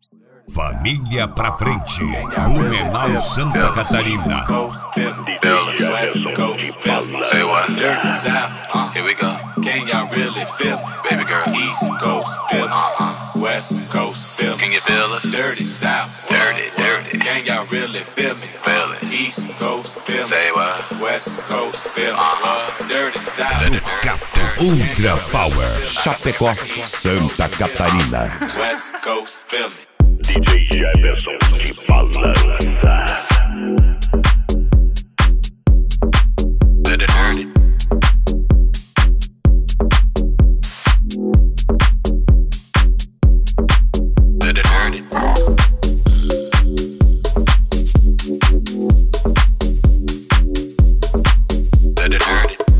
Família pra frente, Blumenau, Santa Catarina. Say what? Dirty South, here we go. Can y'all really feel me? Baby girl, East Coast, feel me. West Coast, feel me. Can you feel us? Dirty South, dirty, dirty. Can y'all really feel me? Feel it. East Coast, feel me. Say what? West Coast, feel me. Dirty South, Ducato Ultra Power, Chapecó, Santa Catarina. West Coast, feel me. DJ Jefferson de balança. Let it hurt it. Let it hurt it. Let it hurt it.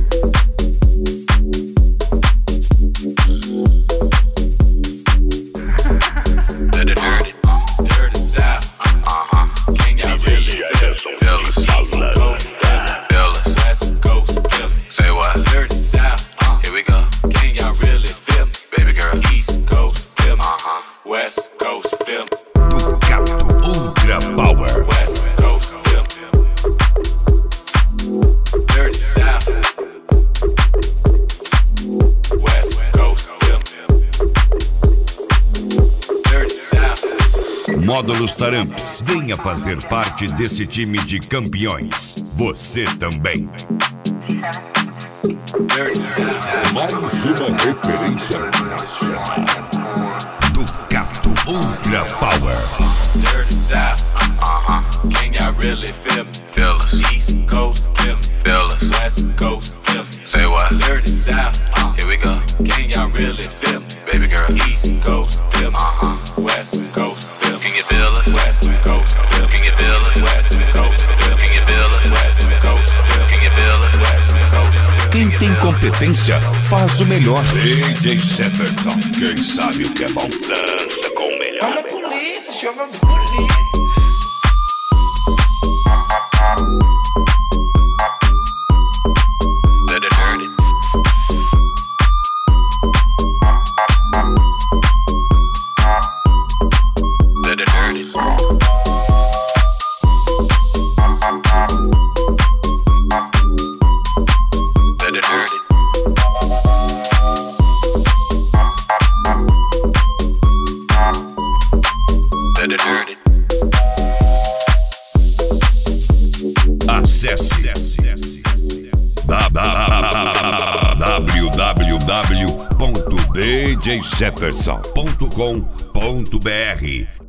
Let it hurt it. Dirty South. Can y'all really feel us? East Coast, feel us. West Coast, feel me. Say what? Dirty South. Here we go. Can y'all really feel me? Baby girl. East Coast, feel me. West Coast, feel me. Ducato Ultra Power. West Coast, feel me. Dirty South. West Coast, feel me. Dirty South. Módulos Taramps, venha fazer parte desse time de campeões. Você também. Dirty South. Mais uma referência nacional. Ducato Ultra Power. Dirty South. Can y'all really feel me? Feel us. East Coast, feel me. Feel us. West Coast, feel me. Say what? Dirty South. Here we go. Can y'all really feel me? Baby girl. East Coast, feel me. West Coast, feel me. Can you feel us? West Coast, feel me. Can you feel us? West Coast, feel me. Can you feel us? West Coast, feel me. Can you feel us? West Coast. Quem tem competência faz o melhor. DJ Jefferson, quem sabe o que é bom, dança com o melhor. Chama a polícia, chama a polícia. Let it hurt it. Let it hurt it. Let it hurt it. Let it hurt it. Acesse www.djjefferson.com.br